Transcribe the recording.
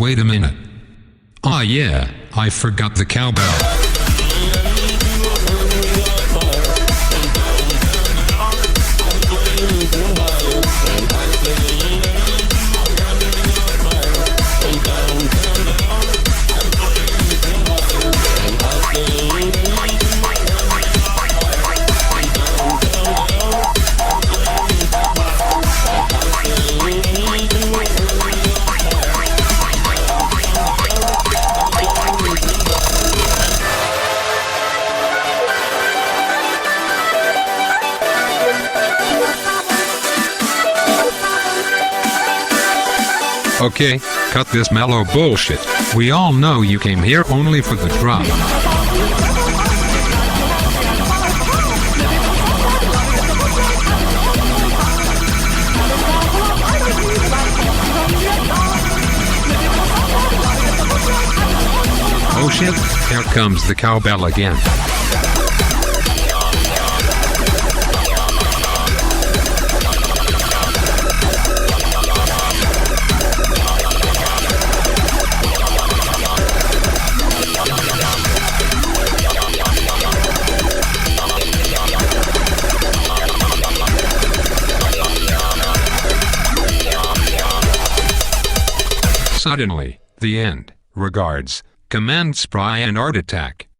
Wait a minute. Ah yeah, I forgot the cowbell. Okay, cut this mellow bullshit. We all know you came here only for the drama. Oh shit, here comes the cowbell again. Suddenly, the end. Regards, Command Spry and Art Attack.